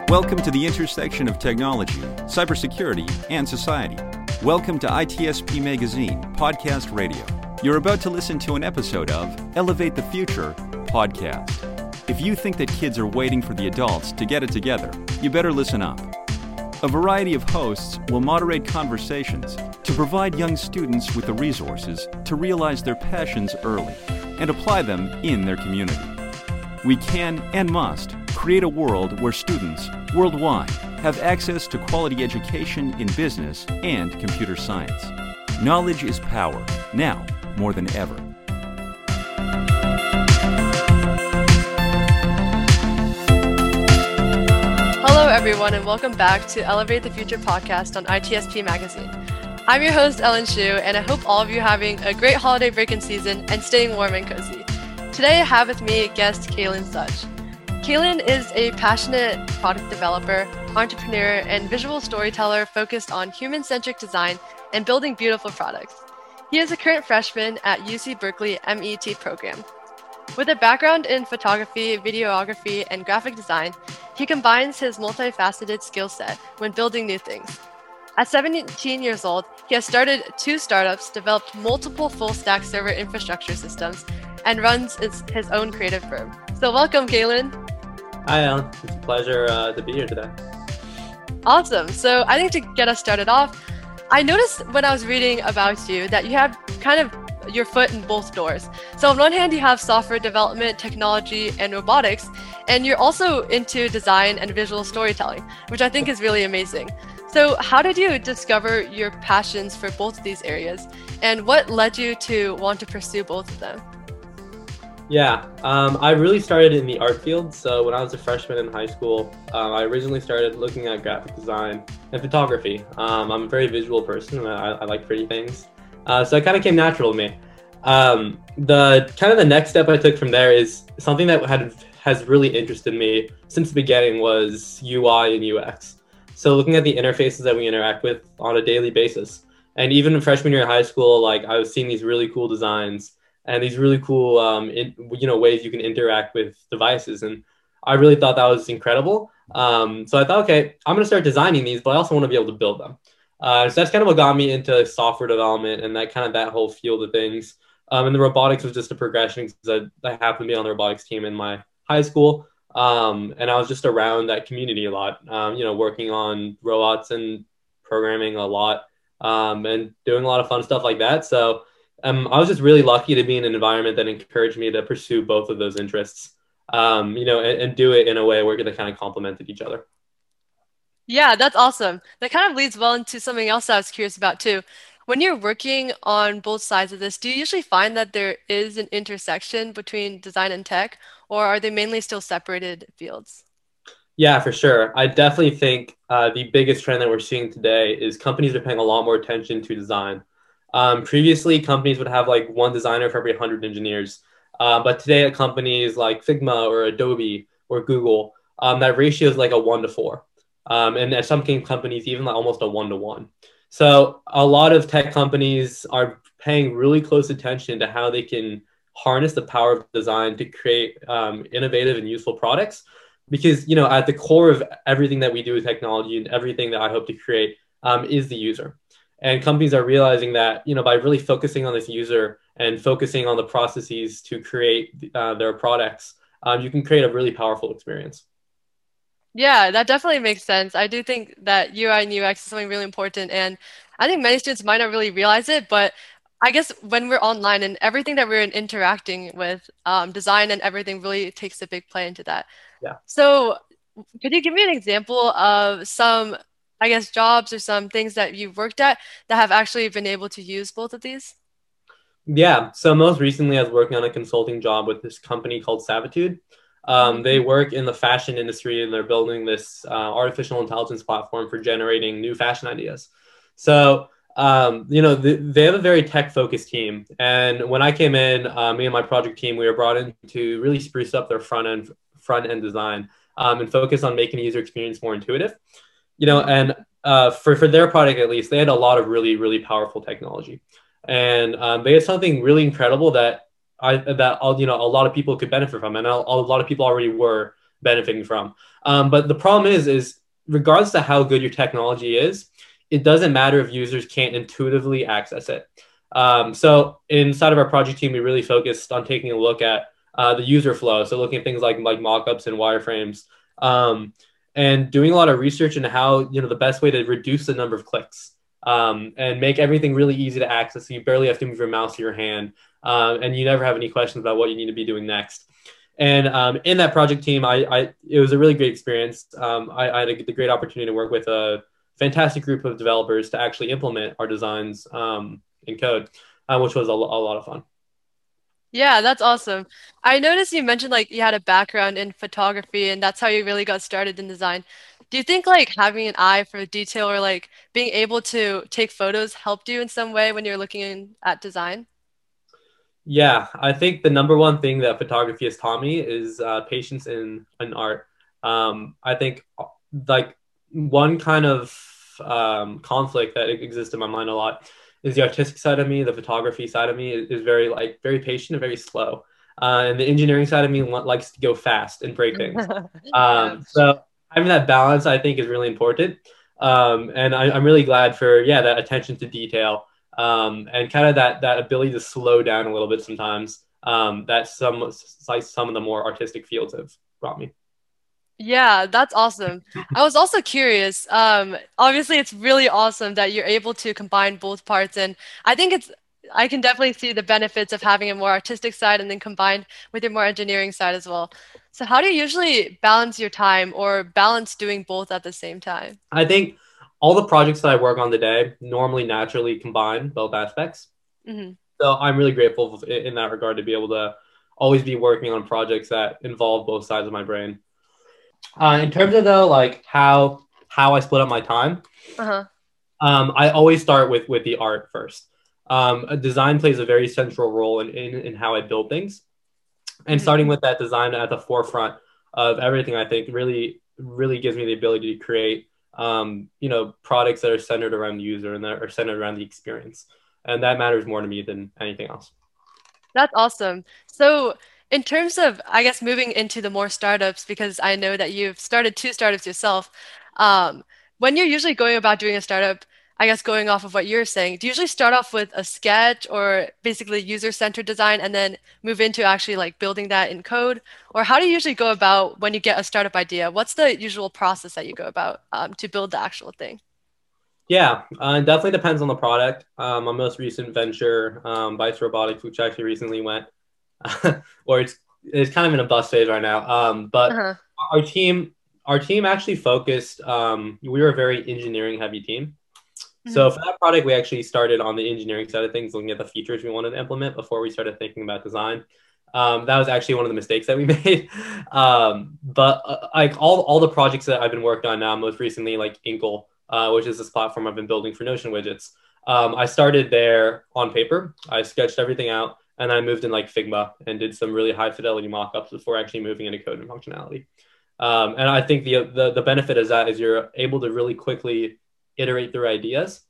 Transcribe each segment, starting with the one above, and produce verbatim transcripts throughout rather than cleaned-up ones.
Welcome to the intersection of technology, cybersecurity, and society. Welcome to I T S P Magazine Podcast Radio. You're about to listen to an episode of Elevate the Future Podcast. If you think that kids are waiting for the adults to get it together, you better listen up. A variety of hosts will moderate conversations to provide young students with the resources to realize their passions early and apply them in their community. We can and must create a world where students worldwide have access to quality education in business and computer science. Knowledge is power, now more than ever. Hello everyone and welcome back to Elevate the Future podcast on I T S P Magazine. I'm your host Ellen Shu and I hope all of you are having a great holiday break in season and staying warm and cozy. Today I have with me guest Kaylin Such. Kaylin is a passionate product developer, entrepreneur, and visual storyteller focused on human-centric design and building beautiful products. He is a current freshman at U C Berkeley M E T program. With a background in photography, videography, and graphic design, he combines his multifaceted skill set when building new things. At seventeen years old, he has started two startups, developed multiple full-stack server infrastructure systems, and runs his, his own creative firm. So welcome, Kaylin. Hi, Ellen. It's a pleasure uh, to be here today. Awesome. So I think to get us started off, I noticed when I was reading about you that you have kind of your foot in both doors. So on one hand, you have software development, technology, and robotics, and you're also into design and visual storytelling, which I think is really amazing. So how did you discover your passions for both of these areas, and what led you to want to pursue both of them? Yeah, um, I really started in the art field. So when I was a freshman in high school, um, I originally started looking at graphic design and photography. Um, I'm a very visual person, and I, I like pretty things. Uh, so it kind of came natural to me. Um, the kind of the next step I took from there is something that had has really interested me since the beginning was U I and U X. So looking at the interfaces that we interact with on a daily basis. And even in freshman year of high school, like I was seeing these really cool designs and these really cool, um, in, you know, ways you can interact with devices. And I really thought that was incredible. Um, so I thought, okay, I'm going to start designing these, but I also want to be able to build them. Uh, so that's kind of what got me into software development and that kind of that whole field of things. Um, and the robotics was just a progression because I, I happened to be on the robotics team in my high school. Um, and I was just around that community a lot, um, you know, working on robots and programming a lot um, and doing a lot of fun stuff like that. So um, I was just really lucky to be in an environment that encouraged me to pursue both of those interests, um, you know, and, and do it in a way where they kind of complemented each other. Yeah, that's awesome. That kind of leads well into something else I was curious about too. When you're working on both sides of this, do you usually find that there is an intersection between design and tech, or are they mainly still separated fields? Yeah, for sure. I definitely think uh, the biggest trend that we're seeing today is companies are paying a lot more attention to design. Um, previously, companies would have like one designer for every one hundred engineers. Uh, but today at companies like Figma or Adobe or Google, um, that ratio is like a one to four. Um, and at some companies, even like almost a one to one. So a lot of tech companies are paying really close attention to how they can harness the power of design to create um, innovative and useful products. Because, you know, at the core of everything that we do with technology and everything that I hope to create um, is the user. And companies are realizing that, you know, by really focusing on this user and focusing on the processes to create uh, their products, um, you can create a really powerful experience. Yeah, that definitely makes sense. I do think that U I and U X is something really important. And I think many students might not really realize it, but I guess when we're online and everything that we're interacting with, um, design and everything really takes a big play into that. Yeah. So could you give me an example of some, I guess, jobs or some things that you've worked at that have actually been able to use both of these? Yeah. So most recently, I was working on a consulting job with this company called Savitude. Um, they work in the fashion industry and they're building this uh, artificial intelligence platform for generating new fashion ideas. So, um, you know, th- they have a very tech-focused team. And when I came in, uh, me and my project team, we were brought in to really spruce up their front end front end design um, and focus on making the user experience more intuitive. You know, and uh, for for their product at least, they had a lot of really really powerful technology, and um, they had something really incredible that I that all you know a lot of people could benefit from, and a, a lot of people already were benefiting from. Um, but the problem is, is regardless of how good your technology is, it doesn't matter if users can't intuitively access it. Um, so inside of our project team, we really focused on taking a look at uh, the user flow. So looking at things like like mockups and wireframes, um, and doing a lot of research into how, you know, the best way to reduce the number of clicks, um, and make everything really easy to access. So you barely have to move your mouse or your hand, um, and you never have any questions about what you need to be doing next. And um, in that project team, I, I it was a really great experience. Um, I, I had a, the great opportunity to work with a fantastic group of developers to actually implement our designs um, in code, uh, which was a, a lot of fun. Yeah, that's awesome. I noticed you mentioned like you had a background in photography and that's how you really got started in design. Do you think like having an eye for detail or like being able to take photos helped you in some way when you're looking in, at design? Yeah, I think the number one thing that photography has taught me is uh, patience in, in art. Um, I think like one kind of um, conflict that exists in my mind a lot is the artistic side of me. The photography side of me is, is very like very patient and very slow, uh, and the engineering side of me li- likes to go fast and break things. Yeah. Um, so having that balance, I think, is really important. Um, and I, I'm really glad for yeah that attention to detail, um, and kind of that that ability to slow down a little bit sometimes. Um, that some like some of the more artistic fields have brought me. Yeah, that's awesome. I was also curious. Um, obviously, it's really awesome that you're able to combine both parts, and I think it's I can definitely see the benefits of having a more artistic side and then combined with your more engineering side as well. So, how do you usually balance your time or balance doing both at the same time? I think all the projects that I work on today normally naturally combine both aspects. Hmm. So I'm really grateful in that regard to be able to always be working on projects that involve both sides of my brain. Uh, in terms of though, like how how I split up my time, Uh-huh. um, I always start with with the art first. Um, a design plays a very central role in, in in how I build things, and Hmm. starting with that design at the forefront of everything, I think really really gives me the ability to create um, you know products that are centered around the user and that are centered around the experience, and that matters more to me than anything else. That's awesome. So, in terms of, I guess, moving into the more startups, because I know that you've started two startups yourself, um, when you're usually going about doing a startup, I guess going off of what you're saying, do you usually start off with a sketch or basically user-centered design and then move into actually like building that in code? Or how do you usually go about when you get a startup idea? What's the usual process that you go about um, to build the actual thing? Yeah, uh, it definitely depends on the product. Um, my most recent venture, um, Bites Robotics, which actually recently went, or it's it's kind of in a bust phase right now. Um, but Uh-huh. our team, our team actually focused. Um, we were a very engineering heavy team. So Hmm. for that product, we actually started on the engineering side of things, looking at the features we wanted to implement before we started thinking about design. Um, that was actually one of the mistakes that we made. Um, but uh, like all, all the projects that I've been working on now, most recently like Inkle, uh, which is this platform I've been building for Notion widgets. Um, I started there on paper. I sketched everything out, and I moved in like Figma and did some really high fidelity mockups before actually moving into code and functionality. Um, and I think the, the the benefit is that is you're able to really quickly iterate through ideas,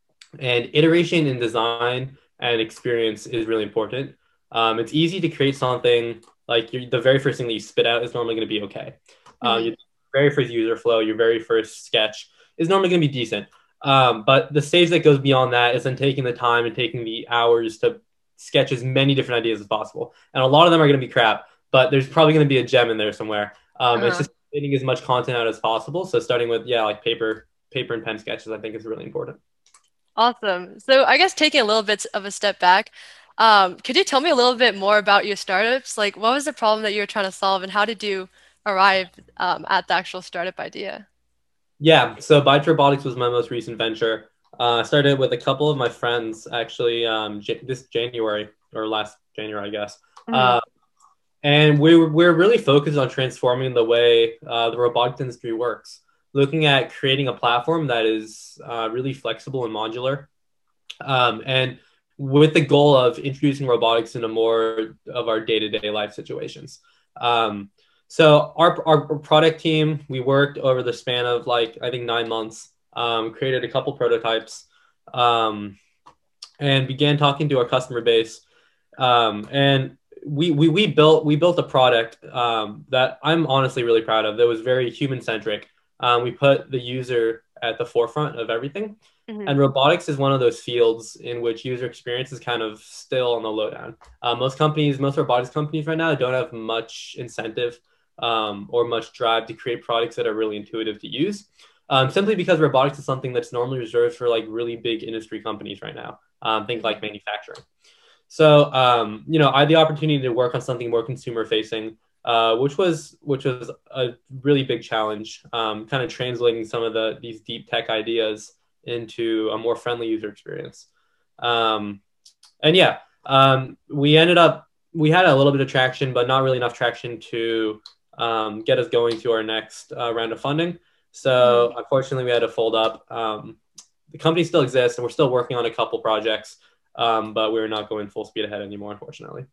and iteration in design and experience is really important. Um, it's easy to create something like you're, the very first thing that you spit out is normally going to be okay. Uh, Hmm. your very first user flow, your very first sketch is normally going to be decent. Um, but the stage that goes beyond that is then taking the time and taking the hours to sketch as many different ideas as possible. And a lot of them are going to be crap, but there's probably going to be a gem in there somewhere. Um, it's Uh-huh. just getting as much content out as possible. So starting with, yeah, like paper, paper and pen sketches, I think is really important. Awesome. So I guess taking a little bit of a step back, um, could you tell me a little bit more about your startups? Like, what was the problem that you were trying to solve, and how did you arrive um, at the actual startup idea? Yeah, so Byte Robotics was my most recent venture. Uh, I started with a couple of my friends actually um, j- this January or last January, I guess. Hmm. Uh, and we were, we we're really focused on transforming the way uh, the robotics industry works, looking at creating a platform that is uh, really flexible and modular, um, and with the goal of introducing robotics into more of our day-to-day life situations. Um, so our, our product team, we worked over the span of like, I think nine months, um, created a couple prototypes, um, and began talking to our customer base. Um, and we we we built we built a product um, that I'm honestly really proud of. That was very human centric. Um, we put the user at the forefront of everything. Mm-hmm. And robotics is one of those fields in which user experience is kind of still on the lowdown. Uh, most companies, most robotics companies right now don't have much incentive um, or much drive to create products that are really intuitive to use. Um, simply because robotics is something that's normally reserved for like really big industry companies right now. Um, think like manufacturing. So, um, you know, I had the opportunity to work on something more consumer facing, uh, which was which was a really big challenge, um, kind of translating some of the these deep tech ideas into a more friendly user experience. Um, and yeah, um, we ended up, we had a little bit of traction, but not really enough traction to um, get us going to our next uh, round of funding. So mm-hmm. unfortunately, we had to fold up. Um, the company still exists, and we're still working on a couple projects, um, but we're not going full speed ahead anymore, unfortunately.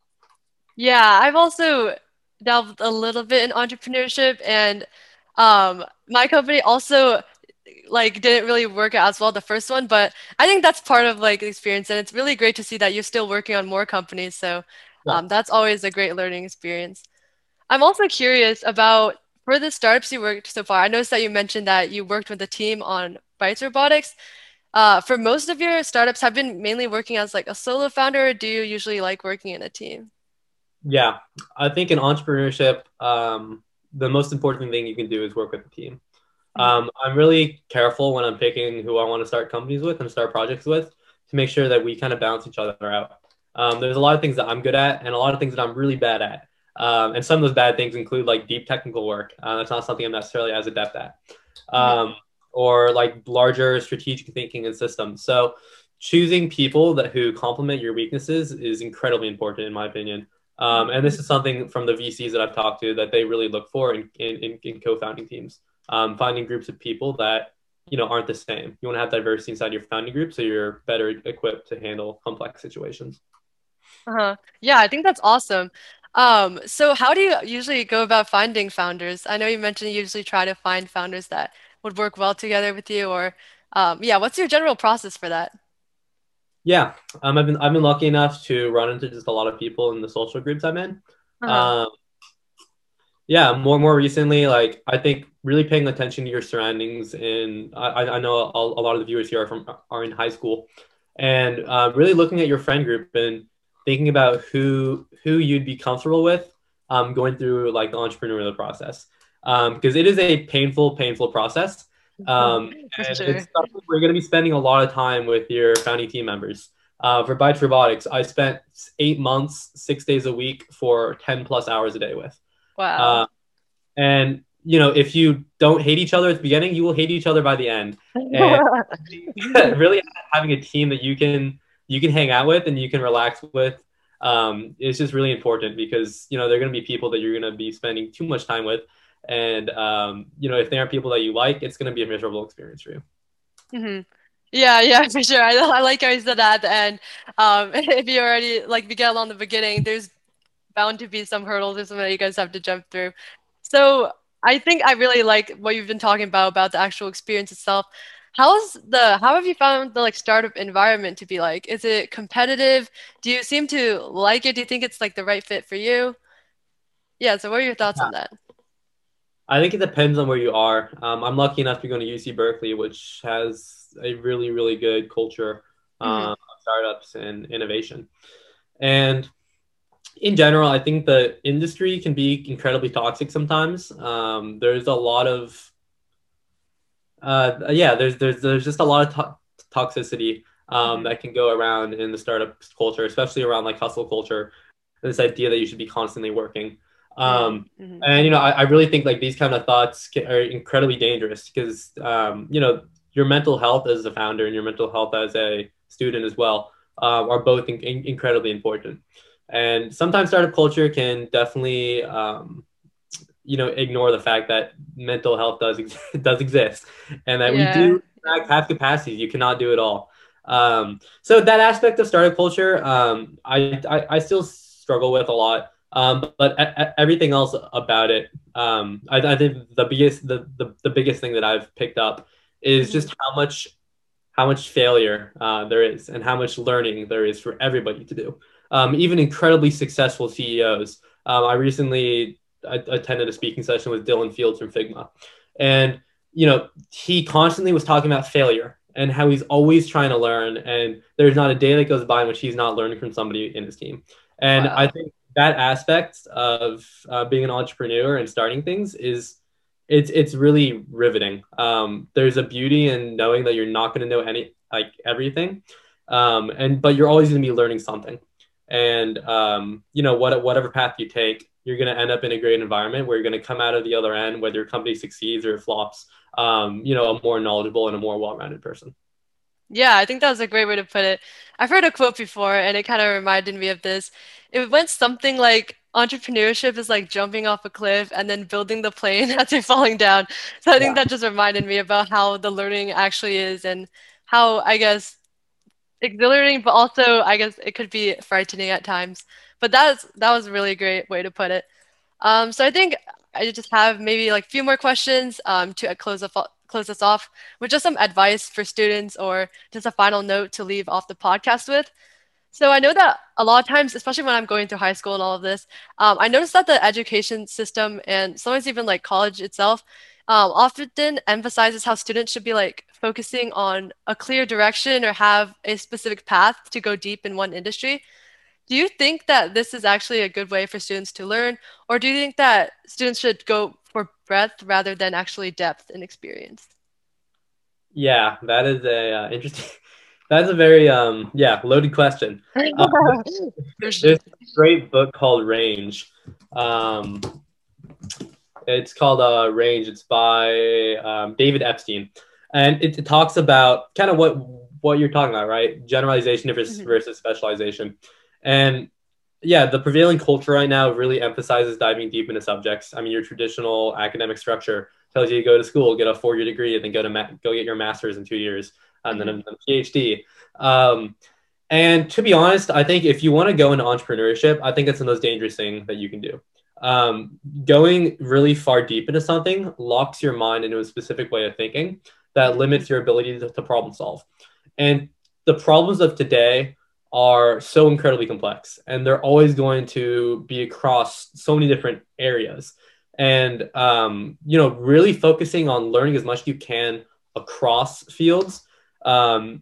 Yeah, I've also delved a little bit in entrepreneurship, and um, my company also like didn't really work out as well the first one, but I think that's part of like the experience, and it's really great to see that you're still working on more companies. So um, yeah. That's always a great learning experience. I'm also curious about for the startups you worked so far. I noticed that you mentioned that you worked with a team on Bytes Robotics. Uh, for most of your startups, have been mainly working as like a solo founder, or do you usually like working in a team? Yeah, I think in entrepreneurship, um, the most important thing you can do is work with a team. Um, I'm really careful when I'm picking who I want to start companies with and start projects with to make sure that we kind of balance each other out. Um, there's a lot of things that I'm good at and a lot of things that I'm really bad at. Um, and some of those bad things include like deep technical work. Uh, that's not something I'm necessarily as adept at. Um, mm-hmm. Or like larger strategic thinking and systems. So choosing people that who complement your weaknesses is incredibly important in my opinion. Um, and this is something from the V Cs that I've talked to that they really look for in, in, in co-founding teams. Um, finding groups of people that, you know, aren't the same. You want to have diversity inside your founding group so you're better equipped to handle complex situations. Uh-huh. Yeah, I think that's awesome. Um, so how do you usually go about finding founders? I know you mentioned you usually try to find founders that would work well together with you, or um, yeah, what's your general process for that? Yeah, um, I've been I've been lucky enough to run into just a lot of people in the social groups I'm in. Uh-huh. Um, yeah, more more recently, like I think really paying attention to your surroundings. And I, I know a, a lot of the viewers here are from are in high school, and uh, really looking at your friend group and thinking about who who you'd be comfortable with um, going through like the entrepreneurial process, because um, it is a painful, painful process. Um, and sure. It's something we're going to be spending a lot of time with your founding team members. Uh, for Bytes Robotics, I spent eight months, six days a week for ten plus hours a day with. Wow. Uh, and, you know, if you don't hate each other at the beginning, you will hate each other by the end. And really having a team that you can you can hang out with and you can relax with um, is just really important because, you know, they're going to be people that you're going to be spending too much time with. And, um, you know, if they aren't people that you like, it's going to be a miserable experience for you. Mm-hmm. Yeah, yeah, for sure. I, I like how you said that. And um, if you already, like, we get along the beginning, there's bound to be some hurdles or something that you guys have to jump through. So I think I really like what you've been talking about, about the actual experience itself. How's the, how have you found the, like, startup environment to be like? Is it competitive? Do you seem to like it? Do you think it's, like, the right fit for you? Yeah, so what are your thoughts yeah. on that? I think it depends on where you are. Um, I'm lucky enough to go to U C Berkeley, which has a really, really good culture um, mm-hmm. of startups and innovation. And in general, I think the industry can be incredibly toxic sometimes. Um, there's a lot of, uh, yeah, there's there's there's just a lot of to- toxicity um, mm-hmm. that can go around in the startup culture, especially around like hustle culture. This idea that you should be constantly working. Um, mm-hmm. And, you know, I, I really think like these kind of thoughts can, are incredibly dangerous because, um, you know, your mental health as a founder and your mental health as a student as well uh, are both in, in, incredibly important. And sometimes startup culture can definitely, um, you know, ignore the fact that mental health does, ex- does exist and that yeah. we do in fact have capacities. You cannot do it all. Um, so that aspect of startup culture, um, I, I, I still struggle with a lot. Um, but a- a- everything else about it, um, I, I think the biggest the, the the biggest thing that I've picked up is just how much how much failure uh, there is and how much learning there is for everybody to do. um, even incredibly successful C E Os. Um, I recently I, attended a speaking session with Dylan Fields from Figma, and you know he constantly was talking about failure and how he's always trying to learn, and there's not a day that goes by in which he's not learning from somebody in his team. And wow. I think that aspect of uh, being an entrepreneur and starting things is it's it's really riveting. Um, there's a beauty in knowing that you're not going to know any like everything, um, and but you're always going to be learning something. And um, you know what whatever path you take, you're going to end up in a great environment where you're going to come out of the other end, whether your company succeeds or it flops. Um, you know, a more knowledgeable and a more well-rounded person. Yeah, I think that was a great way to put it. I've heard a quote before, and it kind of reminded me of this. It went something like, entrepreneurship is like jumping off a cliff and then building the plane as you're falling down. So I think yeah. that just reminded me about how the learning actually is, and how, I guess, exhilarating, but also, I guess, it could be frightening at times. But that's, that was a really great way to put it. Um, so I think I just have maybe like a few more questions um, to close up. close us off with just some advice for students, or just a final note to leave off the podcast with. So I know that a lot of times, especially when I'm going through high school and all of this, um, I noticed that the education system, and sometimes even like college itself, um, often emphasizes how students should be like focusing on a clear direction or have a specific path to go deep in one industry. Do you think that this is actually a good way for students to learn, or do you think that students should go for breadth rather than actually depth and experience? Yeah, that is a uh, interesting. That's a very um yeah loaded question. Um, there's a great book called Range. Um, it's called uh, Range. It's by um, David Epstein, and it, it talks about kind of what what you're talking about, right? Generalization versus, mm-hmm. versus specialization, and yeah, the prevailing culture right now really emphasizes diving deep into subjects. I mean, your traditional academic structure tells you to go to school, get a four-year degree, and then go to ma- go get your master's in two years, and mm-hmm. then a, a PhD. Um, and to be honest, I think if you want to go into entrepreneurship, I think it's the most dangerous thing that you can do. Um, going really far deep into something locks your mind into a specific way of thinking that limits your ability to, to problem solve. And the problems of today are so incredibly complex, and they're always going to be across so many different areas. And, um, you know, really focusing on learning as much as you can across fields um,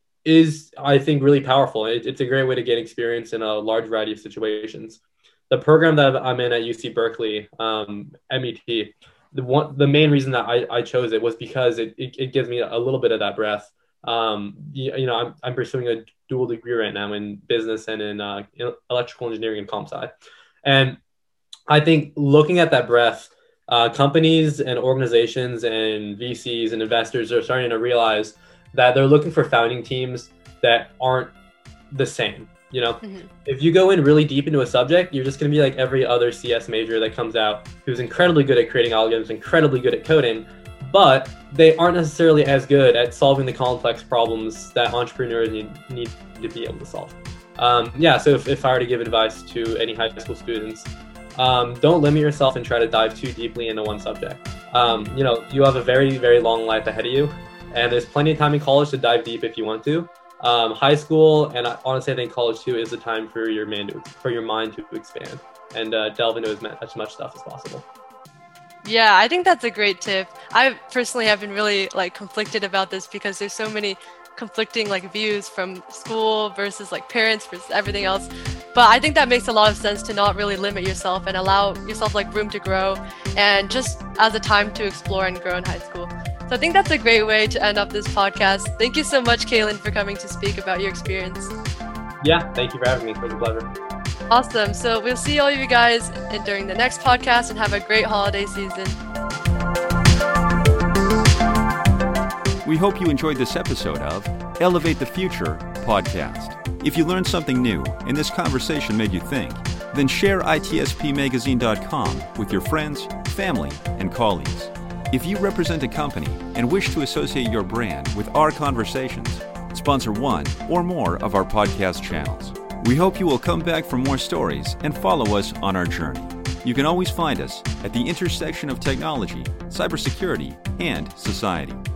is, I think, really powerful. It, it's a great way to get experience in a large variety of situations. The program that I'm in at U C Berkeley, um, M E T, the one, the main reason that I, I chose it was because it, it, it gives me a little bit of that breadth. Um, you, you know, I'm, I'm pursuing a dual degree right now in business and in, uh, in electrical engineering and comp sci. And I think looking at that breadth, uh, companies and organizations and V Cs and investors are starting to realize that they're looking for founding teams that aren't the same. You know, mm-hmm. if you go in really deep into a subject, you're just going to be like every other C S major that comes out who's incredibly good at creating algorithms, incredibly good at coding, but they aren't necessarily as good at solving the complex problems that entrepreneurs need, need to be able to solve. Um, yeah, so if, if I were to give advice to any high school students, um, don't limit yourself and try to dive too deeply into one subject. Um, you know, you have a very, very long life ahead of you, and there's plenty of time in college to dive deep if you want to. Um, high school, and I, honestly, I think college too, is the time for your man to, for your mind to expand and uh, delve into as much, as much stuff as possible. Yeah, I think that's a great tip. I personally have been really like conflicted about this because there's so many conflicting like views from school versus like parents versus everything else. But I think that makes a lot of sense to not really limit yourself and allow yourself like room to grow, and just as a time to explore and grow in high school. So I think that's a great way to end up this podcast. Thank you so much, Kalen, for coming to speak about your experience. Yeah, thank you for having me. It was a pleasure. Awesome. So we'll see all of you guys during the next podcast, and have a great holiday season. We hope you enjoyed this episode of Elevate the Future podcast. If you learned something new and this conversation made you think, then share I T S P magazine dot com with your friends, family, and colleagues. If you represent a company and wish to associate your brand with our conversations, sponsor one or more of our podcast channels. We hope you will come back for more stories and follow us on our journey. You can always find us at the intersection of technology, cybersecurity, and society.